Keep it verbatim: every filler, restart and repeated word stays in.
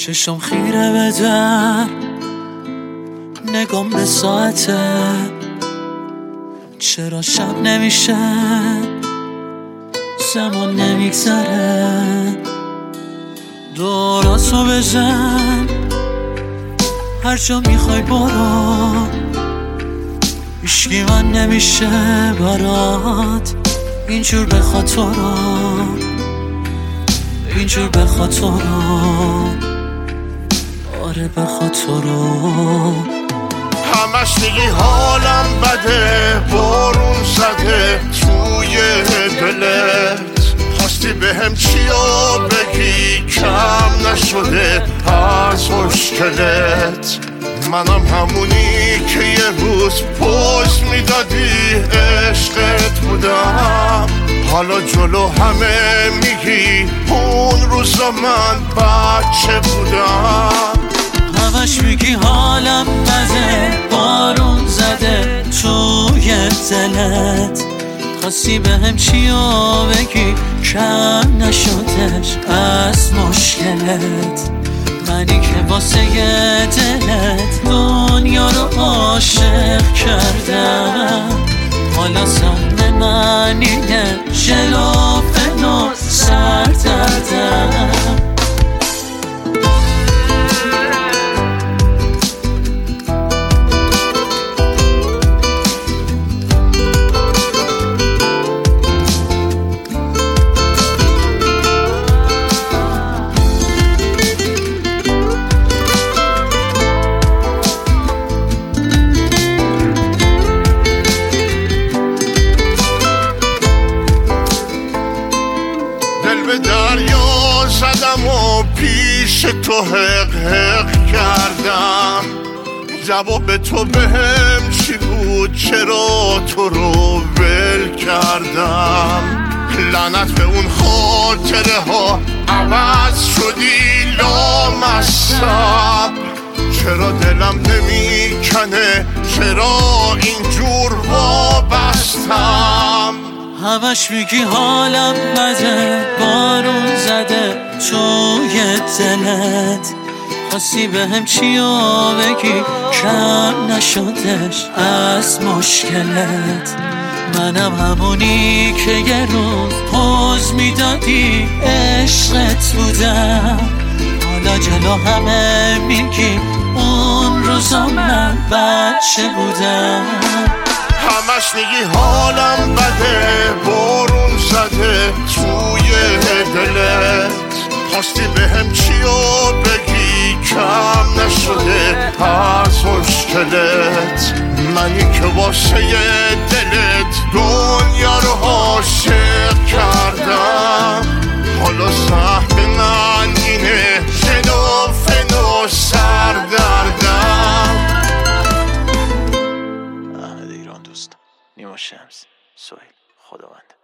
چشم خیره به در، نگام به ساعته، چرا شب نمیشه، زمان نمیگذره. دوراتو بزن، هر جا میخوای برو، هیچکی من نمیشه برات، اینجور بخواد تو رو، اینجور بخواد تو رو، آره بخواد تو رو. همش میگی حالم بده، بارون زده توی دلت، خواستی بهم چیا بگی، کم نشده از مشکلت. منم همونی که یه روز پوز میدادی عشقت بودم، حالا جلو همه میگی اون روزا من بچه بودم. همش میگی حالم بده، بارون زده توی دلت، خواستی بهم چیا بگی، کم نشدش از مشکلت. منی که واسه دلت دنیا رو عاشق کردم، حالا سهم من اینه جلوفن و سردردم. به دریا زدم و پیش تو حق حق کردم، جواب تو بهم چی بود، چرا تو رو ول کردم. لعنت به اون خاطره ها، عوض شدی لامصب، چرا دلم نمیکنه، چرا اینجور وابستم. همش میگی حالم بده، بارون زده توی دلت، خواستی بهم چیا بگی، کم نشدش از مشکلت. منم همونی که یه روز پوز میدادی عشقت بودم، حالا جلو همه میگی اون روزا من بچه بودم. همش میگی حالم بده، بارون زده توی دلت، خواستی بهم چیا بگی، کم نشده از مشکلت. منی که واسه دلت دنیا رو عاشق کردم، حالا سهم من اینه جلوفن و سردردم. ایران دوست، نیما شمس، سهیل، خداوند.